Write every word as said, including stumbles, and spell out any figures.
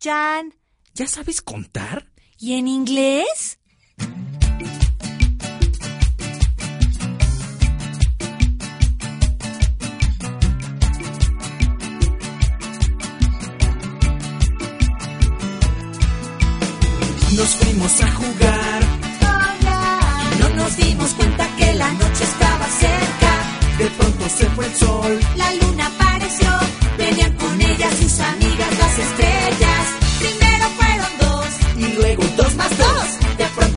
Chan. ¿Ya sabes contar? ¿Y en inglés? Nos fuimos a jugar. Hola. No nos dimos cuenta que la noche estaba cerca. De pronto se fue el sol. La luna